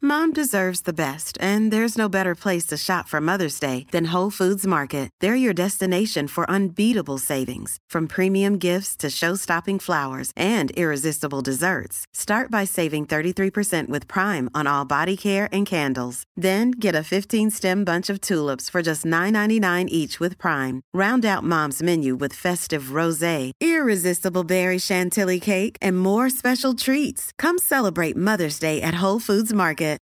Mom deserves the best, and there's no better place to shop for Mother's Day than Whole Foods Market. They're your destination for unbeatable savings, from premium gifts to show-stopping flowers and irresistible desserts. Start by saving 33% with Prime on all body care and candles. Then get a 15-stem bunch of tulips for just $9.99 each with Prime. Round out Mom's menu with festive rosé, irresistible berry chantilly cake, and more special treats. Come celebrate Mother's Day at Whole Foods Market.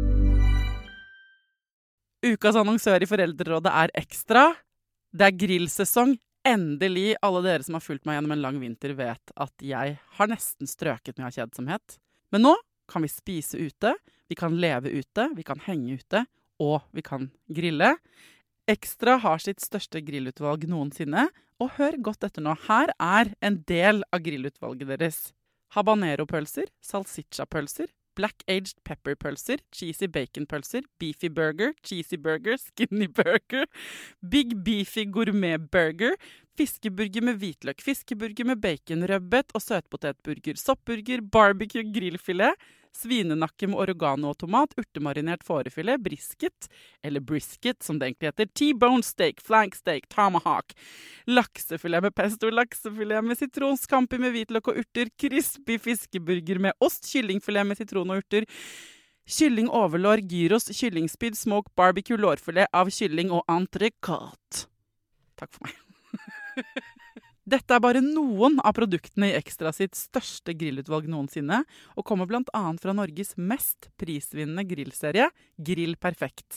Ukas annonsør i Foreldrerådet Ekstra. Det grillsesong. Endelig, alle dere som har fulgt meg gjennom en lang vinter vet at jeg har nesten strøket med av kjedsomhet. Men nå kan vi spise ute, vi kan leve ute, vi kan henge ute, og vi kan grille. Ekstra har sitt største grillutvalg noensinne, og hør godt etter nå. Her en del av grillutvalget deres. Habanero-pølser, salsiccia-pølser, black-aged pepper-pølser, cheesy bacon-pølser, beefy burger, cheesy burger, skinny burger, big beefy gourmet-burger, fiskeburger med hvitløk, fiskeburger med bacon, rødbet og søtpotetburger, soppburger, barbecue, grillfilet, svinenakke med oregano og tomat, urtemarinert fårefilet, brisket, eller brisket som det egentlig heter, T-bone steak, flank steak, tomahawk, laksefilet med pesto, laksefilet med sitron, scampi med hvitløk og urter, crispy fiskeburger med ost, kyllingfilet med sitron og urter, kylling overlår, gyros, kyllingspyd, smoke, barbecue, lårfilet av kylling og entrecôte. Takk for meg. Dette bare noen av produktene i Ekstra sitt største grillutvalg noensinne, og kommer blant annet fra Norges mest prisvinnende grillserie, Grill Perfekt.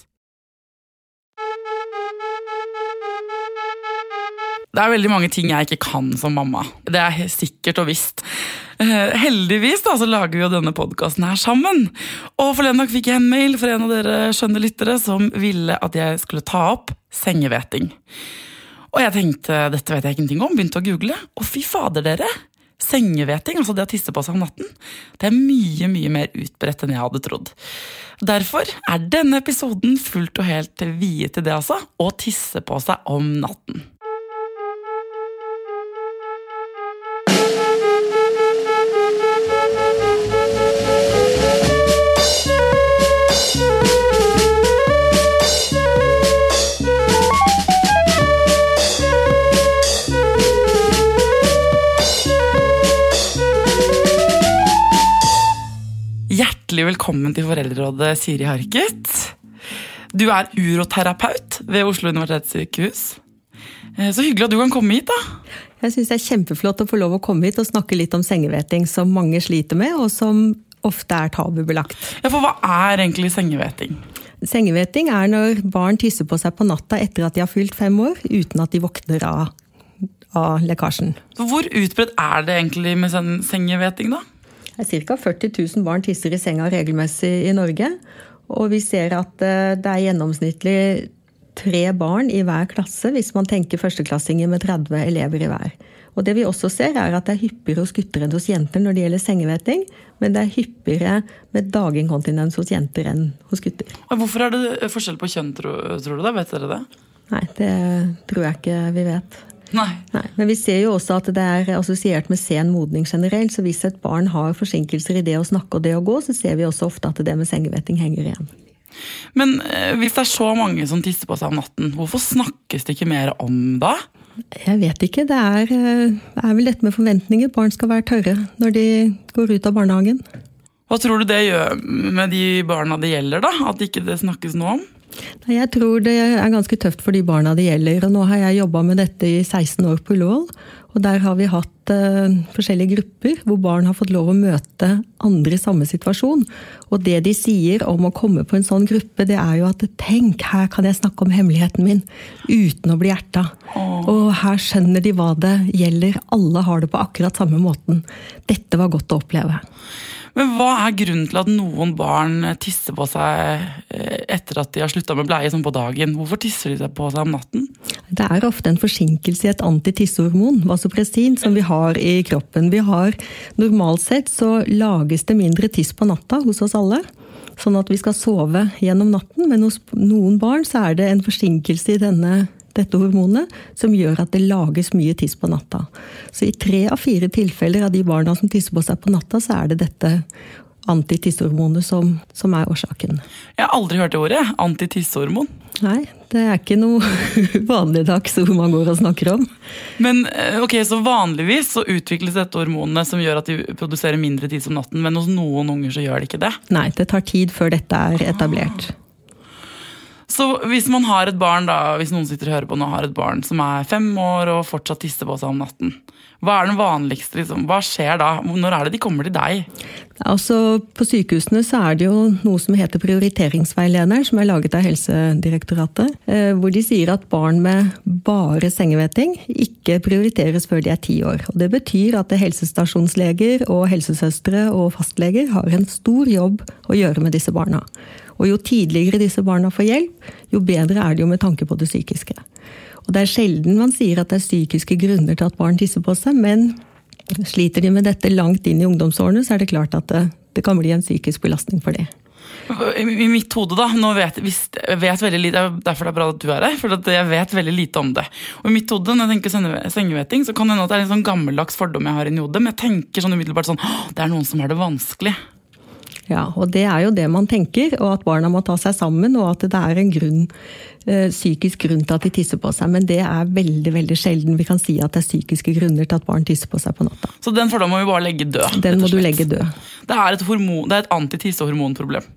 Det veldig mange ting jeg ikke kan som mamma. Det sikkert og visst. Heldigvis da, så lager vi jo denne podcasten her sammen. Og forleden dag fikk jeg en mail fra en av dere skjønne lyttere som ville at jeg skulle ta opp sengeveting. Og jeg tenkte, dette vet jeg ingenting om, begynte å google, og fy fader dere, sengeveting, altså det å tisse på seg om natten, det mye, mye mer utbredt enn jeg hadde trodd. Derfor denne episoden fullt og helt viet til det altså, å tisse på seg om natten. Hjertelig velkommen til Foreldrerådet, Siri Harket. Du uroterapeut ved Oslo Universitetssykehus. Så hyggelig at du kan komme hit da. Jeg synes det kjempeflott å få lov å komme hit og snakke litt om sengeveting som mange sliter med, og som ofte tabubelagt. Ja, for hva egentlig sengeveting? Sengeveting når barn tisser på seg på natta etter at de har fylt 5 år, uten at de våkner av lekkasjen. Så hvor utbredt det egentlig med sengeveting da? Cirka 40 000 barn tisser i senga regelmessig i Norge, og vi ser at det gjennomsnittlig 3 barn i hver klasse, hvis man tenker førsteklassinger med 30 elever i hver. Og det vi også ser at det hyppigere hos gutter enn hos jenter når det gjelder sengeveting, men det hyppigere med daginkontinens hos jenter enn hos gutter. Og hvorfor det forskjell på kjønn, tror du det? Vet dere det? Nei, det tror jeg ikke vi vet. Nei. Men vi ser jo også at det assosiert med sen modning generelt, så hvis et barn har forsinkelser i det å snakke og det å gå, så ser vi også ofte at det med sengeveting henger igjen. Men hvis det så mange som tisser på seg om natten, hvorfor snakkes det ikke mer om da? Jeg vet ikke, det vel dette med forventninger. Barn skal være tørre når de går ut av barnehagen. Hva tror du det gjør med de barna det gjelder da, at ikke det snakkes noe om? Jeg tror det ganske tøft for de barna det gjelder, og nå har jeg jobbet med dette i 16 år på Ullevål, og der har vi hatt forskjellige grupper hvor barn har fått lov å møte andre i samme situasjon, og det de sier om å komme på en sånn gruppe, det jo at tenk, her kan jeg snakke om hemmeligheten min uten å bli hjertet. Og her skjønner de hva det gjelder, alle har det på akkurat samme måten. Dette var godt å oppleve. Men hva grunnen til at noen barn tisser på seg etter at de har sluttet med bleie som på dagen? Hvorfor tisser de på seg om natten? Det ofte en forsinkelse i et antitissehormon, vasopressin, som vi har i kroppen. Normalt sett så lages det mindre tiss på natta hos oss alle, sånn at vi skal sove gjennom natten, men hos noen barn så det en forsinkelse i dette hormonet, som gjør at det lages mye tiss på natta. Så i 3 av 4 tilfeller av de barna som tisser på seg på natta, så det dette antitissehormonet som årsaken. Jeg har aldri hørt det ordet, antitissehormon. Nei, det ikke noe vanligdags ord man går og snakker om. Men ok, så vanligvis så utvikles dette hormonet som gjør at de produserer mindre tiss om natten, men hos noen unger så gjør det ikke det? Nei, det tar tid før dette etablert. Så hvis man har et barn da, hvis noen sitter og hører på nå har et barn som 5 år og fortsatt tisser på seg om natten, hva den vanligste, liksom? Hva skjer da? Når det de kommer til deg? Altså, på sykehusene så det jo noe som heter prioriteringsveilederen, som laget av Helsedirektoratet, hvor de sier at barn med bare sengevetting ikke prioriteres før de 10 år. Og det betyr at helsestasjonsleger og helsesøstre og fastleger har en stor jobb å gjøre med disse barna. Og jo tidligere disse barna får hjelp, jo bedre det jo med tanke på det psykiske. Og det sjelden man sier at det psykiske grunner til at barn tisser på seg, men sliter de med dette langt inn i ungdomsårene, så det klart at det kan bli en psykisk belastning for det. I mitt hode da, nå vet jeg veldig lite, derfor det bra at du her, for jeg vet veldig lite om det. Og i mitt hode, når jeg tenker sengevetting, så kan det hende at det en sånn gammeldags fordom jeg har i hodet, men jeg tenker sånn umiddelbart sånn, det noen som har det vanskelig. Ja, og det jo det man tenker, og at barna må ta seg sammen, og at det en grunn, psykisk grunn til at de tisser på seg. Men det veldig, veldig sjelden vi kan si at det psykiske grunner til at barn tisser på seg på natta. Så den fordommen må vi bare legge død? Den må du legge død. Det et antitissehormonproblem.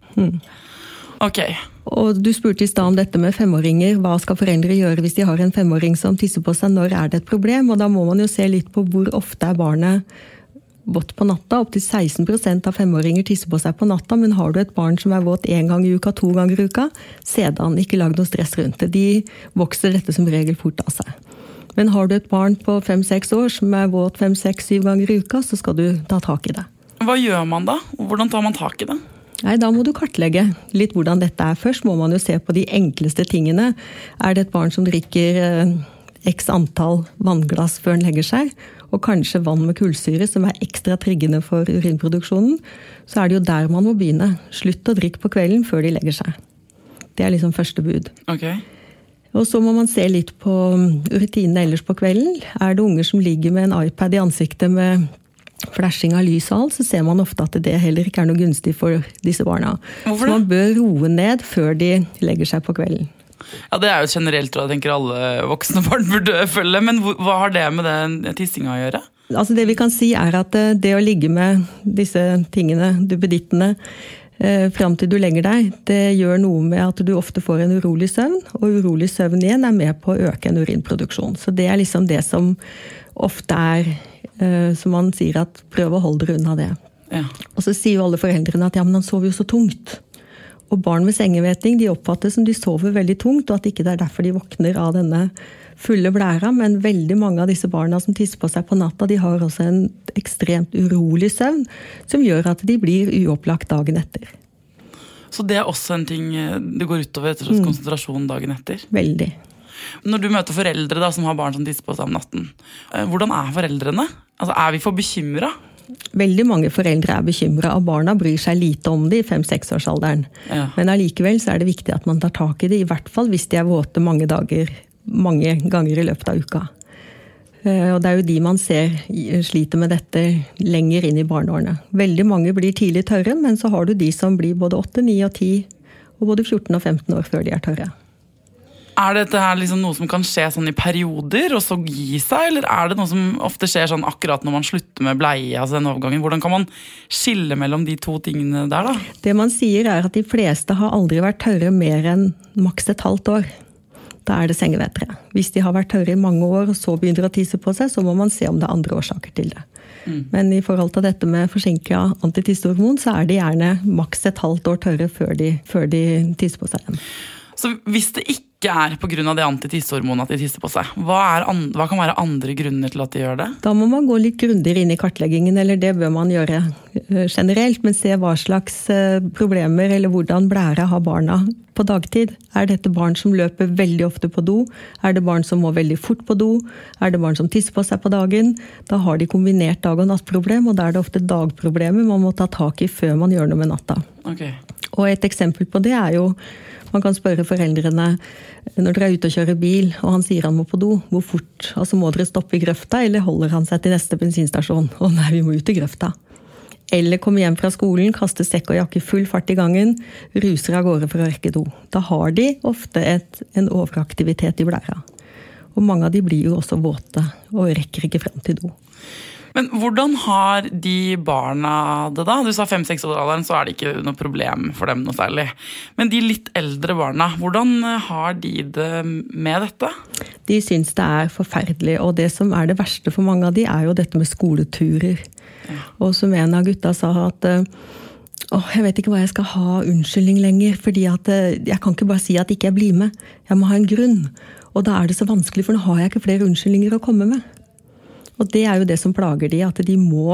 Ok. Og du spurte i sted om dette med 5-åringer. Hva skal foreldre gjøre hvis de har en 5-åring som tisser på seg? Når det et problem? Og da må man jo se litt på hvor ofte barnet vått på natta. Opp til 16% av 5-åringer tisser på seg på natta, men har du et barn som våt 1 gang i uka, 2 ganger i uka, sedan, ikke lag noe stress rundt det. De vokser dette som regel fort av seg. Men har du et barn på 5-6 år som våt 5, 6, 7 ganger i uka, så skal du ta tak i det. Hva gjør man da? Hvordan tar man tak i det? Nei, da må du kartlegge litt hvordan dette Først må man jo se på de enkleste tingene. Det et barn som drikker x antall vannglass før den legger seg, og kanskje vann med kullsyre, som ekstra triggende for urinproduksjonen, så det jo der man må begynne. Slutt å drikke på kvelden før de legger seg. Det liksom første bud. Okay. Og så må man se litt på rutinene ellers på kvelden. Det unger som ligger med en iPad i ansiktet med flashing av lys og alt, så ser man ofte at det heller ikke noe gunstig for disse barna. Hvorfor så man bør roe ned før de legger seg på kvelden. Ja, det jo generelt, tror jeg tenker alle voksne barn burde følge, men hva har det med den tissinga å gjøre? Altså det vi kan si at det å ligge med disse tingene, duppedittene, frem til du legger deg, det gjør noe med at du ofte får en urolig søvn, og urolig søvn igjen med på å øke en urinproduksjon. Så det liksom det som ofte som man sier at prøv å holde dere unna det. Ja. Og så sier jo alle foreldrene at ja, men han sover jo så tungt. Og barn med sengevetting, de oppfatter som de sover veldig tungt, og at ikke det derfor de våkner av denne fulle blæra, men veldig mange av disse barna som tisser på seg på natta, de har også en ekstremt urolig søvn, som gjør at de blir uopplagt dagen etter. Så det også en ting det går utover etter konsentrasjon dagen etter? Veldig. Når du møter foreldre da, som har barn som tisser på seg om natten, hvordan foreldrene? Altså, vi for bekymret? Veldig mange foreldre bekymret, og barna bryr seg lite om det i 5-6-årsalderen. Ja. Men allikevel så det viktig at man tar tak i det, i hvert fall hvis de våte mange ganger i løpet av uka. Og det jo de man ser sliter med dette lenger inn i barneårene. Veldig mange blir tidlig tørre, men så har du de som blir både 8, 9 og 10, og både 14 og 15 år før de tørre. Dette liksom noe som kan skje sånn i perioder, og så gi seg, eller det noe som ofte skjer sånn akkurat når man slutter med bleie, altså den overgangen? Hvordan kan man skille mellom de to tingene der da? Det man sier at de fleste har aldri vært tørre mer enn maks et halvt år. Da det sengevettere. Hvis de har vært tørre i mange år, og så begynner å tisse på seg, så må man se om det andre årsaker til det. Men i forhold til dette med forsinket antitissehormon, så det gjerne maks et halvt år tørre før de tisser på seg igjen. Så hvis det ikke på grunn av det antitissehormonet at de tisser på seg, hva kan være andre grunner til at de gjør det? Da må man gå litt grundigere inn i kartleggingen, eller det bør man gjøre generelt, men se hva slags problemer eller hvordan blære har barna på dagtid. Dette barn som løper veldig ofte på do? Det barn som må veldig fort på do? Det barn som tisser på seg på dagen? Da har de kombinert dag- og nattproblem, og da det ofte dagproblemer man må ta tak i før man gjør noe med natta. Okay. Og et eksempel på det jo man kan spørre foreldrene når dere ute og kjører bil, og han sier han må på do, hvor fort? Altså må dere stoppe i grøfta, eller holder han seg til neste bensinstasjon? Nei, vi må ut i grøfta. Eller kommer hjem fra skolen, kaster sekk og jakke full fart I gangen, ruser av gårde for å rekke do. Da har de ofte en overaktivitet I blæra. Og mange av de blir jo også våte og rekker ikke frem til do. Men hvordan har de barna det da? Du sa 5-6 år alderen, så det ikke noe problem for dem noe særlig. Men de litt eldre barna, hvordan har de det med dette? De synes det forferdelig, og det som det verste for mange av de jo dette med skoleturer. Ja. Og som en av gutta sa at jeg vet ikke hva jeg skal ha unnskyldning lenger, fordi at jeg kan ikke bare si at ikke jeg blir med. Jeg må ha en grunn. Og da det så vanskelig, for nå har jeg ikke flere unnskyldninger å komme med. Og det jo det som plager de, at de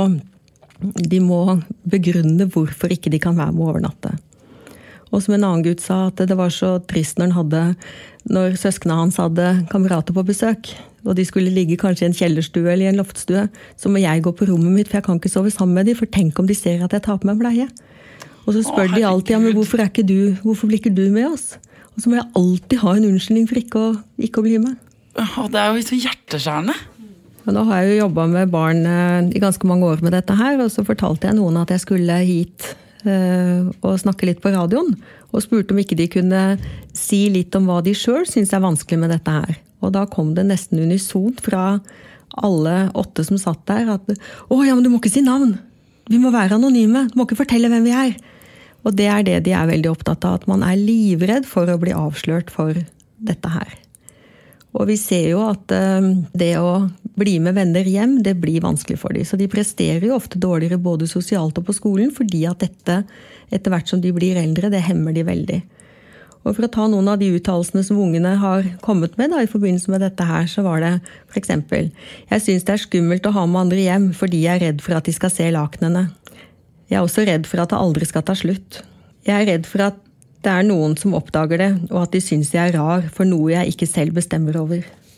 må begrunne hvorfor ikke de kan være med å overnatte. Og som en annen gutt sa, at det var så trist når søskene hans hadde kamerater på besøk, og de skulle ligge kanskje I en kjellerstue eller I en loftstue, så må jeg gå på rommet mitt, for jeg kan ikke sove sammen med dem, for tenk om de ser at jeg tar på meg bleie. Og så spør de alltid, ja, men hvorfor blir ikke du med oss? Og så må jeg alltid ha en unnskyldning for ikke å bli med. Det jo så hjerteskjærende. Og nå har jeg jo jobbet med barn I ganske mange år med dette her, og så fortalte jeg noen at jeg skulle hit og snakke litt på radioen, og spurte om ikke de kunne si litt om hva de selv synes vanskelig med dette her. Og da kom det nesten unisont fra alle 8 som satt der, at ja, men du må ikke si navn. Vi må være anonyme, du må ikke fortelle hvem vi Og det det de veldig opptatt av, at man livredd for å bli avslørt for dette her. Og vi ser jo at det å bli med venner hjem, det blir vanskelig for dem. Så de presterer jo ofte dårligere både sosialt og på skolen, fordi at dette, etter hvert som de blir eldre, det hemmer de veldig. Og for å ta noen av de uttalelsene som ungene har kommet med da, I forbindelse med dette her, så var det for eksempel, jeg synes det skummelt å ha med andre hjem, fordi jeg redd for at de skal se lakenene. Jeg også redd for at det aldri skal ta slutt. Jeg redd for at det noen som oppdager det, og at de synes jeg rar for noe jeg ikke selv bestemmer over.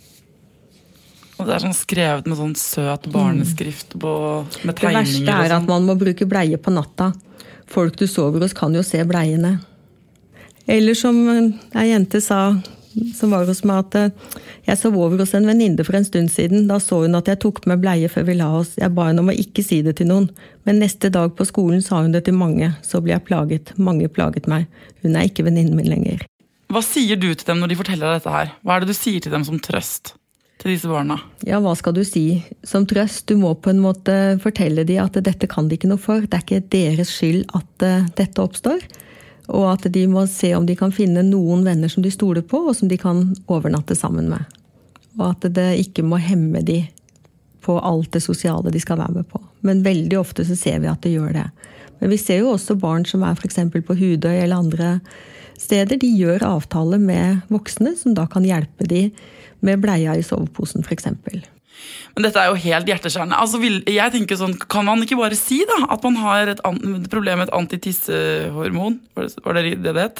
Og det sånn skrevet med sånn søt barneskrift med tegninger. Det verste at man må bruke bleie på natta. Folk du sover hos kan jo se bleiene. Eller som en jente sa, som var hos meg, at jeg sov over hos en venninne for en stund siden. Da så hun at jeg tok med bleie før vi la oss. Jeg ba henne om å ikke si det til noen. Men neste dag på skolen sa hun det til mange. Så ble jeg plaget. Mange plaget meg. Hun ikke venninnen min lenger. Hva sier du til dem når de forteller dette her? Hva det du sier til dem som trøst til disse barna? Ja, hva skal du si? Som trøst, du må på en måte fortelle dem at dette kan de ikke noe for. Det ikke deres skyld at dette oppstår. Og at de må se om de kan finne noen venner som de stoler på, og som de kan overnatte sammen med. Og at det ikke må hemme de på alt det sosiale de skal være med på. Men veldig ofte så ser vi at det gjør det. Men vi ser jo også barn som for eksempel på Hudøy eller andre steder. De gjør avtaler med voksne som da kan hjelpe de med bleia I soveposen for eksempel. Men dette jo helt hjerteskjærende. Altså, jeg tenker sånn, kan man ikke bare si da, at man har et problem med et antitissehormon? Var det det het?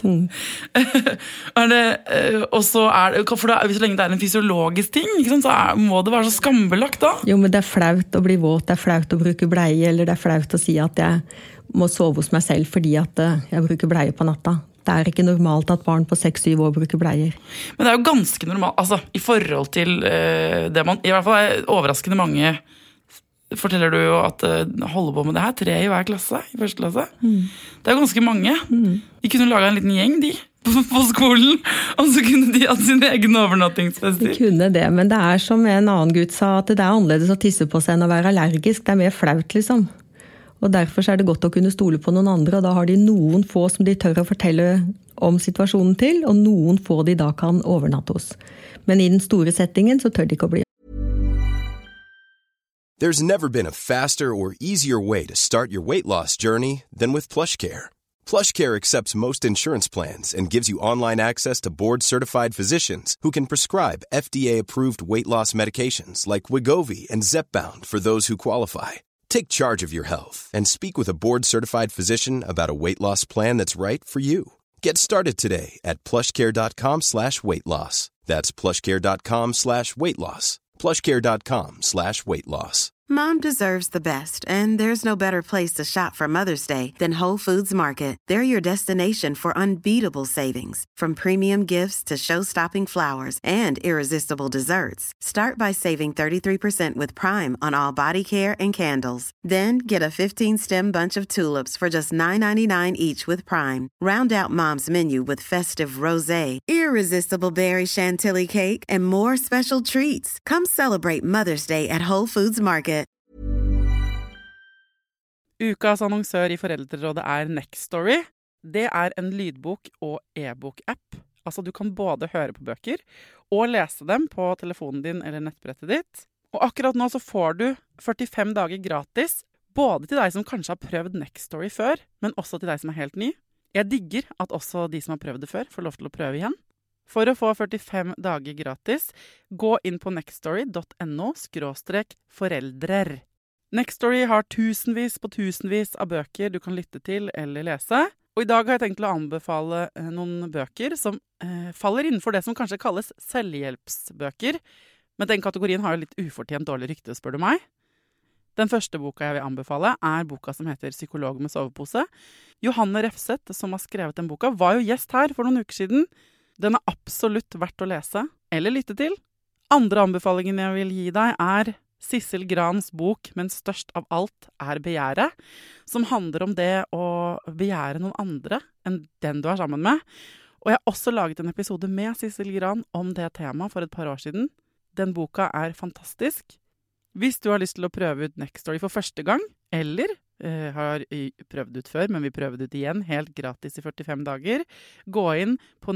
Og så for så lenge det en fysiologisk ting, ikke sant, så må det være så skambelagt da. Jo, men det flaut å bli våt, det flaut å bruke bleie, eller det flaut å si at jeg må sove hos meg selv fordi at jeg bruker bleie på natta. Det ikke normalt at barn på 6-7 år bruker bleier. Men det jo ganske normalt, altså, I forhold til det man, I hvert fall overraskende mange, forteller du jo at holder på med det her, 3 I hver klasse, I første klasse. Det jo ganske mange. De kunne laget en liten gjeng, de, på skolen, og så kunne de hatt sin egen overnattingsfester. De kunne det, men det som en annen gutt sa, at det annerledes å tisse på seg enn å være allergisk. Det mer flaut, liksom. Og derfor det godt å kunne stole på noen andre, og da har de noen få som de tør å fortelle om situasjonen til, og noen få de da kan overnatte hos. Men I den store settingen så tør de ikke å bli. There's never been a faster or easier way to start your weight loss journey than with PlushCare. PlushCare accepts most insurance plans and gives you online access to board-certified physicians who can prescribe FDA-approved weight loss medications like Wegovy and Zepbound for those who qualify. Take charge of your health and speak with a board-certified physician about a weight loss plan that's right for you. Get started today at plushcare.com/weightloss. That's plushcare.com/weightloss. plushcare.com/weightloss. Mom deserves the best, and there's no better place to shop for Mother's Day than Whole Foods Market. They're your destination for unbeatable savings, from premium gifts to show-stopping flowers and irresistible desserts. Start by saving 33% with Prime on all body care and candles. Then get a 15-stem bunch of tulips for just $9.99 each with Prime. Round out Mom's menu with festive rosé, irresistible berry chantilly cake, and more special treats. Come celebrate Mother's Day at Whole Foods Market. Ukas annonsør I Foreldrerådet Nextory. Det en lydbok- og e-bok-app. Altså du kan både høre på bøker og lese dem på telefonen din eller nettbrettet ditt. Og akkurat nå så får du 45 dager gratis, både til deg som kanskje har prøvd Nextory før, men også til deg som helt ny. Jeg digger at også de som har prøvd det før får lov til å prøve igjen. For å få 45 dager gratis, gå inn på nextory.no/foreldrer. Nextory har tusenvis på tusenvis av bøker du kan lytte til eller lese. Og I dag har jeg tenkt å anbefale noen bøker som faller innenfor det som kanskje kalles selvhjelpsbøker. Men den kategorien har jo litt ufortjent dårlig rykte, spør du meg. Den første boka jeg vil anbefale boka som heter Psykolog med sovepose. Johanne Refseth, som har skrevet den boka, var jo gjest her for noen uker siden. Den absolutt verdt å lese eller lytte til. Andre anbefalingen jeg vil gi deg Sissel Grans bok, men størst av alt begjæret, som handler om det å begjære noen andre enn den du sammen med. Og jeg har også laget en episode med Sissel Gran om det temaet for et par år siden. Den boka fantastisk. Hvis du har lyst til å prøve ut Nextory for første gang, eller har prøvd ut før, men vi prøver det ut igjen, helt gratis I 45 dager, gå inn på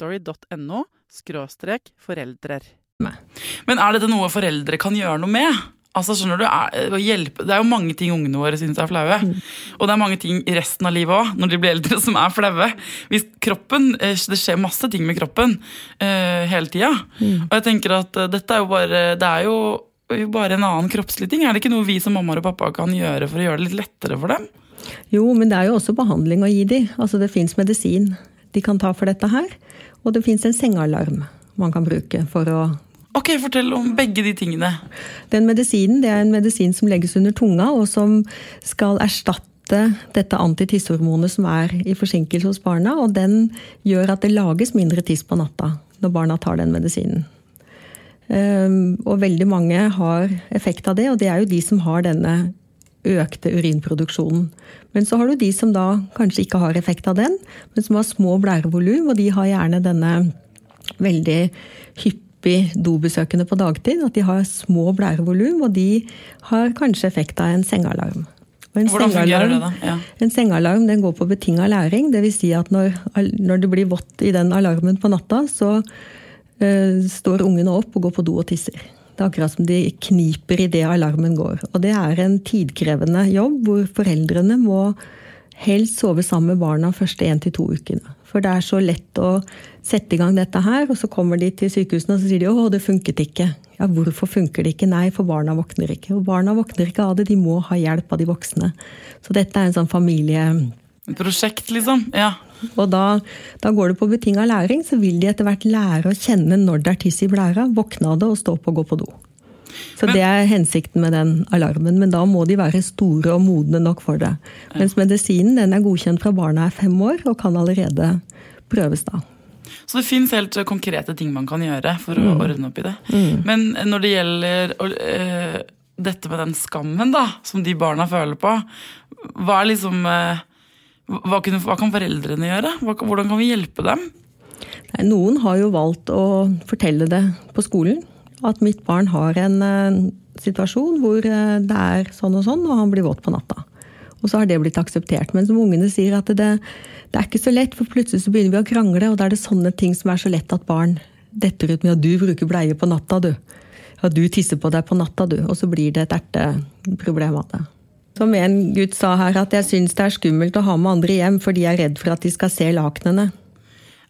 nextory.no/foreldrer. Men dette noe foreldre kan gjøre noe med? Altså, skjønner du, å hjelpe, det jo mange ting ungene våre synes flaue. Og det mange ting I resten av livet også, når de blir eldre, som flaue. Hvis kroppen, det skjer masse ting med kroppen hele tiden. Og jeg tenker at dette jo bare, det jo bare en annen kroppslig ting. Det ikke noe vi som mamma og pappa kan gjøre for å gjøre det litt lettere for dem? Jo, men det jo også behandling å gi dem. Altså, det finnes medisin de kan ta for dette her. Og det finnes en sengealarm man kan bruke for å... Ok, fortell om begge de tingene. Den medisinen, det en medisin som legges under tunga, og som skal erstatte dette antitisshormonet som I forsinkelse hos barna, og den gjør at det lages mindre tiss på natta når barna tar den medisinen. Og veldig mange har effekt av det, og det jo de som har denne økte urinproduksjonen. Men så har du de som da kanskje ikke har effekt av den, men som har små blærevolum, og de har gjerne denne veldig hyppig dobesøkende på dagtid, at de har små blærevolum, og de har kanskje effekt av en sengealarm. Hvordan fungerer det da? Ja. En sengealarm, den går på betinget læring, det vil si at når det blir vått I den alarmen på natta, så står ungene opp og går på do og tisser. Det akkurat som de kniper I det alarmen går. Og det en tidkrevende jobb, hvor foreldrene må helst sove sammen med barna første 1 til 2 ukene. For det så lett å sette I gang dette her, og så kommer de til sykehusene og så sier de, det funket ikke. Ja, hvorfor funker det ikke? Nei, for barna våkner ikke. Og barna våkner ikke av det, de må ha hjelp av de voksne. Så dette en sånn familie... Et prosjekt, liksom, ja. Og da går det på betinget læring, så vil de etter hvert lære å kjenne når det tiss I blæra, våkne av det og stå opp og gå på do. Så det hensikten med den alarmen, men da må de være store og modne nok for det. Mens medisinen, den godkjent fra barna 5 år, og kan allerede prøves da. Så det finnes helt konkrete ting man kan gjøre for å ordne opp I det. Men når det gjelder dette med den skammen da, som de barna føler på, hva liksom... Hva kan foreldrene gjøre? Hvordan kan vi hjelpe dem? Nei, noen har jo valgt å fortelle det på skolen, at mitt barn har en situasjon hvor det sånn og sånn, og han blir våt på natta. Og så har det blitt akseptert. Men som ungene sier at det ikke så lett, for plutselig så begynner vi å krangle, og da det sånne ting som så lett at barn detter ut med at du bruker bleie på natta, du. At du tisser på deg på natta, du. Og så blir det et erteproblem av det. Som en gutt sa her, at jeg synes det skummelt å ha med andre hjem, fordi jeg redd for at de skal se lakenene.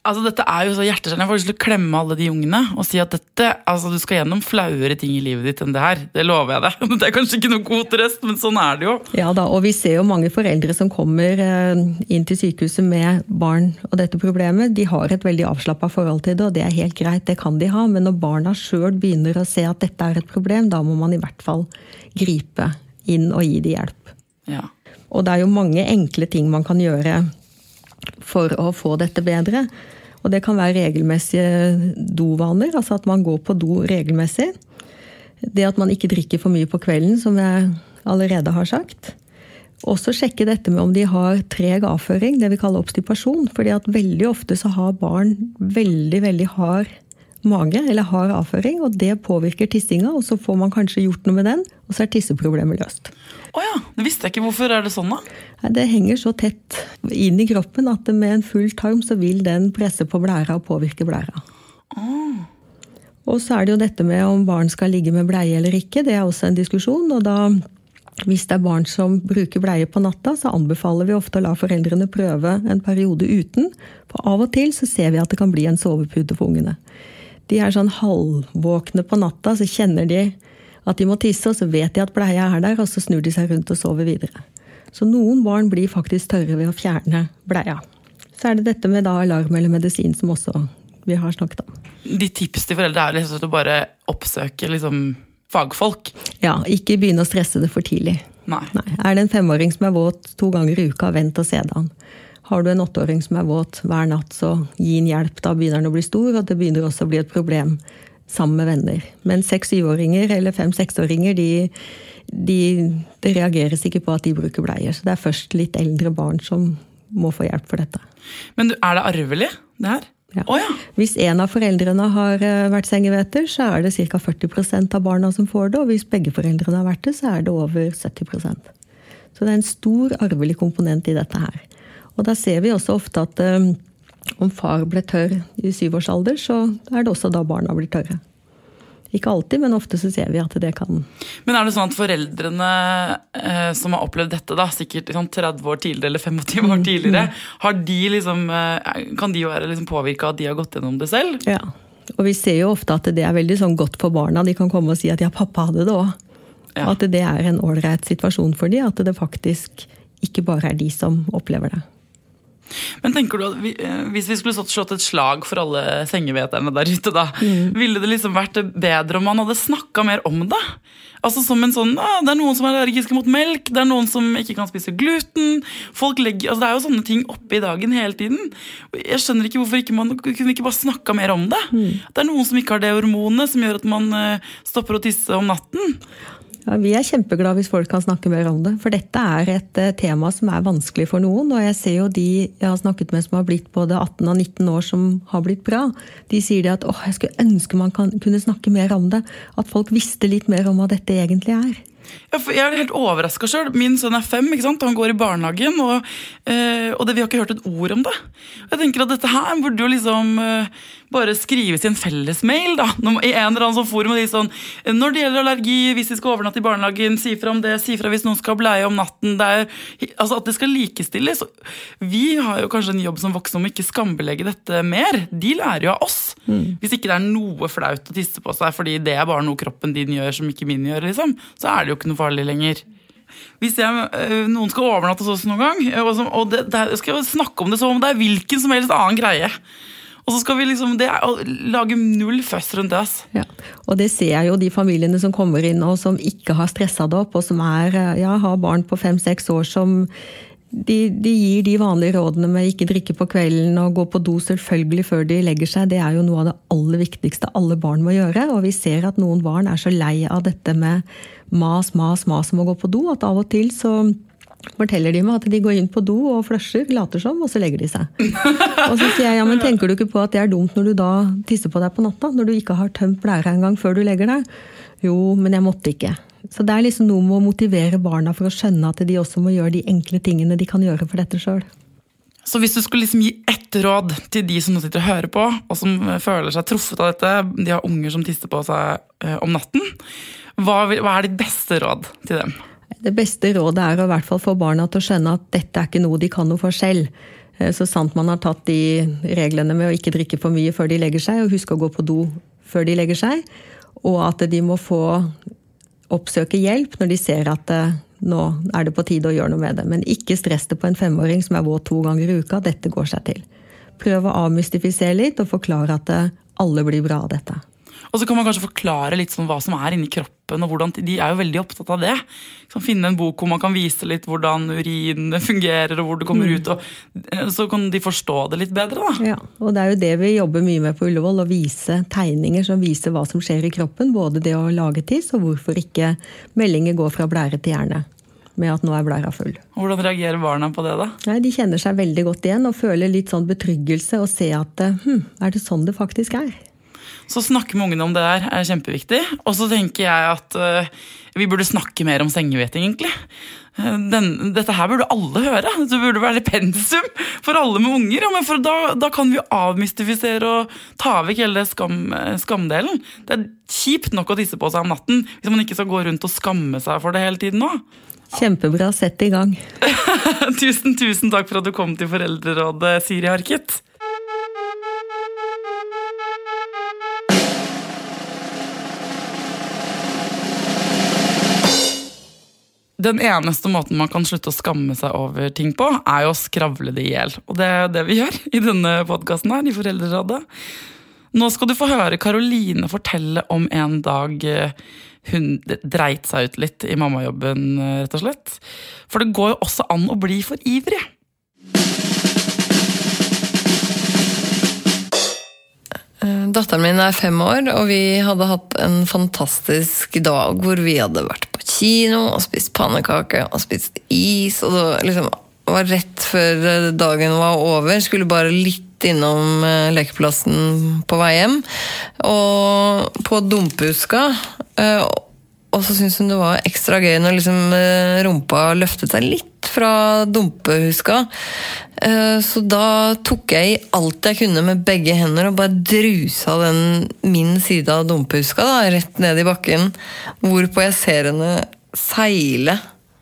Altså, dette jo så hjerteskjærende. Jeg får lyst til å klemme alle de ungene og si at dette, altså, du skal gjennom flauere ting i livet ditt enn det her. Det lover jeg deg. Det kanskje ikke noe god trøst, men sånn det jo. Ja da, og vi ser jo mange foreldre som kommer inn til sykehuset med barn og dette problemet. De har et veldig avslappet forhold til det, og det helt greit, det kan de ha. Men når barna selv begynner å se at dette et problem, da må man i hvert fall gripe inn og gi dem hjelp. Ja. Og det jo mange enkle ting man kan gjøre for å få dette bedre. Og det kan være regelmessige dovaner, altså at man går på do regelmessig. Det at man ikke drikker for mye på kvelden, som jeg allerede har sagt. Også sjekke dette med om de har treg avføring, det vi kaller obstipasjon. Fordi at veldig ofte så har barn veldig, veldig hard mage, eller hard avføring, og det påvirker tissinga, og så får man kanskje gjort noe med den, og så tisseproblemet løst. Åja, det visste jeg ikke. Hvorfor det sånn da? Det henger så tett inn i kroppen at med en full tarm så vil den presse på blæra og påvirke blæra. Og så det jo dette med om barn skal ligge med bleie eller ikke, det også en diskusjon, og da hvis det barn som bruker bleie på natta, så anbefaler vi ofte å la foreldrene prøve en periode uten, for av og til så ser vi at det kan bli en sovepute for ungene. De sånn halvvåkne på natta, så kjenner de at de må tisse, og så vet de at bleia der, og så snur de seg rundt og sover videre. Så noen barn blir faktisk tørre ved å fjerne bleia. Så det dette med da alarm eller medisin som også vi har snakket om. De tips til foreldre liksom å bare oppsøke liksom fagfolk? Ja, ikke begynne å stresse det for tidlig. Nei. Det en 5-åring som våt 2 ganger i uka, vent og se den. Har du en 8-åring som våt hver natt, så gi en hjelp, da begynner den å bli stor, og det begynner også å bli et problem sammen med venner. Men 6-7-åringer eller 5-6-åringer, det reageres ikke på at de bruker bleier. Så det først litt eldre barn som må få hjelp for dette. Men det arvelig, det her? Ja. Oh, ja. Hvis en av foreldrene har vært sengeveter, så det ca. 40% av barna som får det, og hvis begge foreldrene har vært det, så det over 70%. Så det en stor arvelig komponent i dette her. Og da ser vi også ofte at om far ble tørr i 7-årsalder, så det også da barna blir tørre. Ikke alltid, men ofte så ser vi at det kan. Men det sånn at foreldrene som har opplevd dette da, sikkert 30 år tidligere eller 25 år tidligere, har de liksom, kan de jo være liksom påvirket at de har gått gjennom det selv? Ja, og vi ser jo ofte at det veldig sånn godt for barna. De kan komme og si at ja, pappa hadde det også. Ja. At det en ålreit situasjon for de, at det faktisk ikke bare de som opplever det. Men tenker du at hvis vi skulle slått et slag for alle sengeveterne der ute da, ville det liksom vært bedre om man hadde snakket mer om det? Altså som en sånn, det noen som allergiske mot melk, det noen som ikke kan spise gluten, folk legger, altså det jo sånne ting oppe i dagen hele tiden. Jeg skjønner ikke hvorfor ikke man kunne ikke bare snakket mer om det. Det noen som ikke har det hormonet som gjør at man stopper å tisse om natten. Ja, vi kjempeglade hvis folk kan snakke mer om det, for dette et tema som vanskelig for noen, og jeg ser jo de jeg har snakket med som har blitt både 18 og 19 år som har blitt bra, de sier det at jeg skulle ønske man kunne snakke mer om det, at folk visste litt mer om hva dette egentlig Ja, for jeg helt overrasket selv. Min sønn 5, ikke sant? Han går i barnehagen, og vi har ikke hørt et ord om det. Jeg tenker at dette her burde jo liksom bare skrives i en felles mail da, i en eller annen sånn forum, og de sånn, når det gjelder allergi, hvis de skal overnatte i barnehagen, si fra om det, si fra hvis noen skal bleie om natten, altså at det skal likestilles. Vi har jo kanskje en jobb som voksne om ikke skambelegge dette mer. De lærer jo av oss. Hvis ikke det noe flaut å tisse på seg, fordi det bare noe kroppen din gjør som ikke min gjør, liksom, så det jo ikke noe farlig lenger. Hvis noen skal overnatte hos oss noen gang, og skal jeg snakke om det som om det hvilken som helst annen greie, og så skal vi liksom lage null føss rundt det. Ja, og det ser jeg jo de familiene som kommer inn og som ikke har stresset det opp, og som har barn på 5-6 år som de gir de vanlige rådene med ikke drikke på kvelden og gå på do selvfølgelig før de legger seg. Det jo noe av det aller viktigste alle barn må gjøre, og vi ser at noen barn så lei av dette med mas om å gå på do, at av og til så forteller de meg at de går inn på do og flusher, later som, og så legger de seg. Og så sier jeg, ja, men tenker du ikke på at det dumt når du da tisser på deg på natta, når du ikke har tømt blæra en gang før du legger deg? Jo, men jeg måtte ikke. Så det liksom noe med å motivere barna for å skjønne at de også må gjøre de enkle tingene de kan gjøre for dette selv. Så hvis du skulle liksom gi ett råd til de som nå sitter og hører på, og som føler seg truffet av dette, de har unger som tisser på seg om natten, hva ditt beste råd til dem? Det beste rådet å i hvert fall få barna til å skjønne at dette ikke noe de kan noe for selv. Så sant man har tatt de reglene med å ikke drikke for mye før de legger seg, og huske å gå på do før de legger seg, og at de må få oppsøke hjelp når de ser at nå er det på tide å gjøre noe med det. Men ikke stress det på en 5-åring som våt 2 ganger i uka, dette går seg til. Prøv å avmystifisere litt og forklare at alle blir bra av dette. Og så kan man kanskje forklare litt sånn hva som inni kroppen, og hvordan de jo veldig opptatt av det. Så finne en bok hvor man kan vise litt hvordan urin fungerer, og hvor det kommer ut, og så kan de forstå det litt bedre, da. Ja, og det jo det vi jobber mye med på Ullevål, å vise tegninger som viser hva som skjer i kroppen, både det å lage tiss, og hvorfor ikke meldinger går fra blære til hjerne, med at nå blæra full. Hvordan reagerer barna på det, da? Nei, de kjenner seg veldig godt igjen, og føler litt sånn betryggelse, og se at, det sånn det faktisk Så snakke med ungene om det der kjempeviktig. Og så tenker jeg at vi burde snakke mer om sengeveting, egentlig. Dette her burde alle høre. Det burde være pensum for alle med unger. Ja, men for da kan vi jo avmystifisere og ta vekk hele skamdelen. Det kjipt nok å tisse på seg om natten, hvis man ikke skal gå rundt og skamme seg for det hele tiden nå. Kjempebra, sett i gang. Tusen takk for at du kom til Foreldrerådet, Siri Harket. Den eneste måten man kan slutte å skamme seg over ting på, jo å skravle det ihjel. Og det det vi gjør i denne podcasten her, i Foreldrerådet. Nå skal du få høre Karoline fortelle om en dag hun dreit seg ut litt i mammajobben, rett og slett. For det går jo også an å bli for ivrig. Datteren min 5 år, og vi hadde hatt en fantastisk dag hvor vi hadde vært på kino og spist pannekake og spist is, og det liksom var rett før dagen var over, skulle bare litt innom lekeplassen på vei hjem, og på Dumpehuska, og så syntes hun det var ekstra gøy når liksom rumpa løftet seg litt fra Dumpehuska. Så da tok jeg i alt jeg kunne med begge hender og bare drusa min side av Dumpehuska da, rett ned i bakken, hvorpå jeg ser henne seile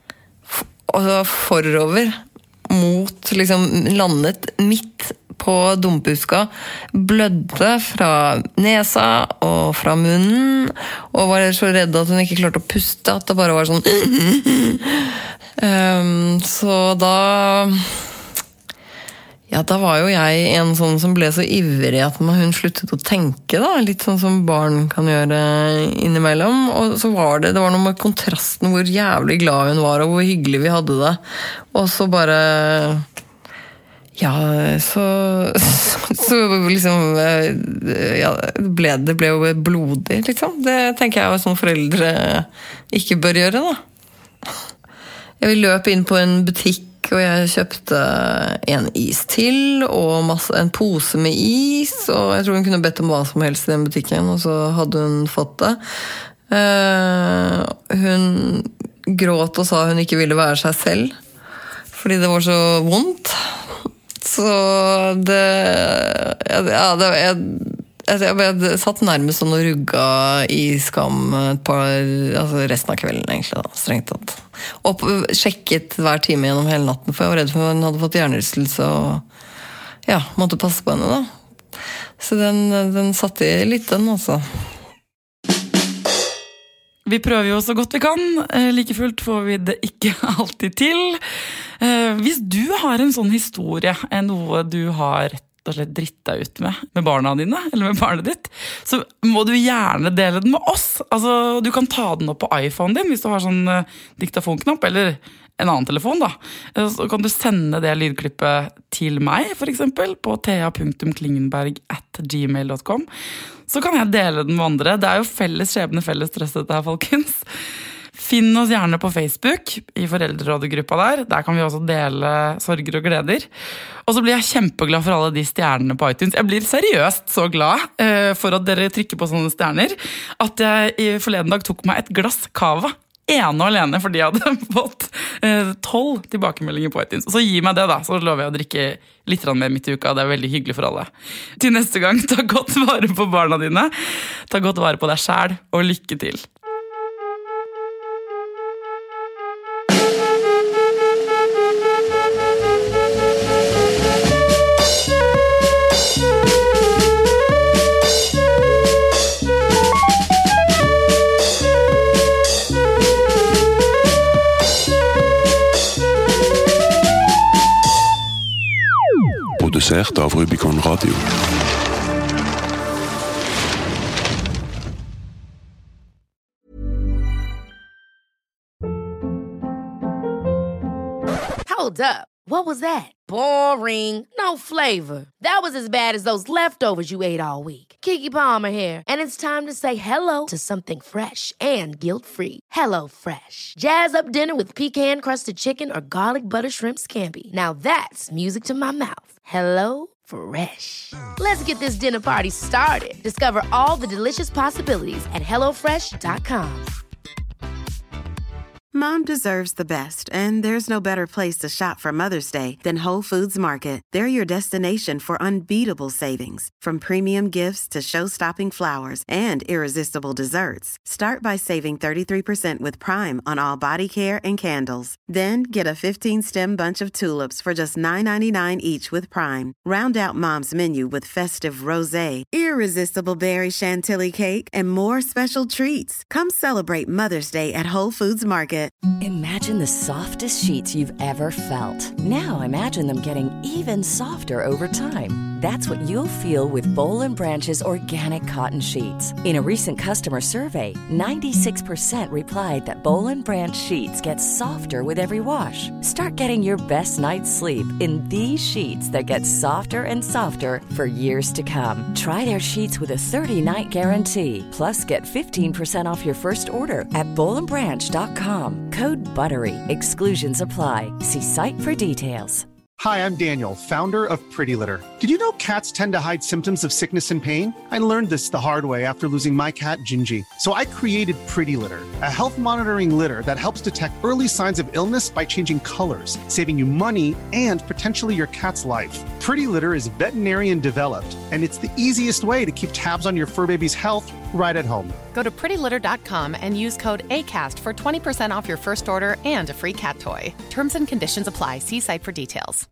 forover mot, liksom landet midt på Dumpehuska, blødde fra nesa og fra munnen, og var så redd at hun ikke klarte å puste, at det bare var sånn så da var jo jeg en sånn som ble så ivrig at hun sluttet å tenke da, litt sånn som barn kan gjøre innimellom, og så var det var noe med kontrasten hvor jævlig glad hun var og hvor hyggelig vi hadde det, og så bare så liksom det ble jo blodig, liksom. Det tenker jeg som foreldre ikke bør gjøre, da. Jeg løp inn på en butikk, og jeg kjøpte en is til, og en pose med is, og jeg tror hun kunne bedt om hva som helst i den butikken, og så hadde hun fått det. Hun gråt og sa hun ikke ville være seg selv, fordi det var så vondt. Så jeg satt nærmest sånn og rugga i skam resten av kvelden, egentlig da, strengt tatt. Og sjekket hver time gjennom hele natten, for jeg var redd for hun hadde fått hjernerystelse og måtte passe på henne da. Så den satt i litt den, altså. Vi prøver jo så godt vi kan, like fullt får vi det ikke alltid til. Hvis du har en sånn historie, noe du har rett og slett dritt deg ut med barna dine, eller med barnet ditt, så må du gjerne dele den med oss. Altså, du kan ta den opp på iPhone din, hvis du har sånn diktafonknapp, eller en annen telefon da. Så kan du sende det lydklippet til meg, for eksempel, på thea.klingenberg@gmail.com. Så kan jeg dele den med andre. Det jo felles skjebne, felles stress dette her, folkens. Finn oss gjerne på Facebook, i Foreldrerådegruppa der. Der kan vi også dele sorger og gleder. Og så blir jeg kjempeglad for alle de stjernene på iTunes. Jeg blir seriøst så glad for at dere trykker på sånne stjerner, at jeg i forleden dag tok meg et glass kava. Ene og alene, fordi jeg hadde fått 12 tilbakemeldinger på iTunes. Og så gi meg det da, så lover jeg å drikke litt mer midt i uka. Det veldig hyggelig for alle. Til neste gang, ta godt vare på barna dine. Ta godt vare på deg selv, og lykke til. produsert av Rubicon Radio. Hold up. What was that? Boring. No flavor. That was as bad as those leftovers you ate all week. Keke Palmer here, and it's time to say hello to something fresh and guilt-free. Hello Fresh. Jazz up dinner with pecan-crusted chicken or garlic butter shrimp scampi. Now that's music to my mouth. Hello Fresh. Let's get this dinner party started. Discover all the delicious possibilities at hellofresh.com. Mom deserves the best, and there's no better place to shop for Mother's Day than Whole Foods Market. They're your destination for unbeatable savings, from premium gifts to show-stopping flowers and irresistible desserts. Start by saving 33% with Prime on all body care and candles. Then get a 15-stem bunch of tulips for just $9.99 each with Prime. Round out Mom's menu with festive rosé, irresistible berry chantilly cake, and more special treats. Come celebrate Mother's Day at Whole Foods Market. Imagine the softest sheets you've ever felt. Now imagine them getting even softer over time. That's what you'll feel with Boll & Branch's organic cotton sheets. In a recent customer survey, 96% replied that Boll & Branch sheets get softer with every wash. Start getting your best night's sleep in these sheets that get softer and softer for years to come. Try their sheets with a 30-night guarantee. Plus, get 15% off your first order at bollandbranch.com. Code BUTTERY. Exclusions apply. See site for details. Hi, I'm Daniel, founder of Pretty Litter. Did you know cats tend to hide symptoms of sickness and pain? I learned this the hard way after losing my cat, Gingy. So I created Pretty Litter, a health monitoring litter that helps detect early signs of illness by changing colors, saving you money and potentially your cat's life. Pretty Litter is veterinarian developed, and it's the easiest way to keep tabs on your fur baby's health right at home. Go to prettylitter.com and use code ACAST for 20% off your first order and a free cat toy. Terms and conditions apply. See site for details.